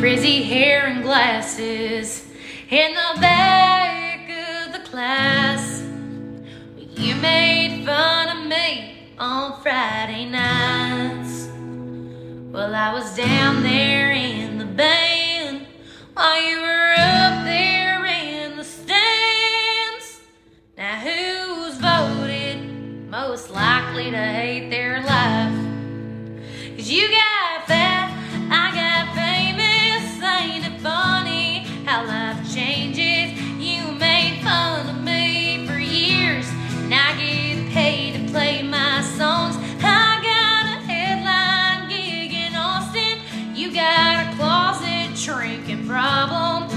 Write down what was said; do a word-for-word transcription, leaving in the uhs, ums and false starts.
frizzy hair and glasses in the back of the class. You made fun of me on Friday nights. Well, I was down there in the band while you were up there in the stands. Now who's voted most likely to hate their life? 'Cause you got fat, I got famous. Ain't it funny how life changes? You made fun of me for years, and I get paid to play my songs. I got a headline gig in Austin. You got a closet drinking problem.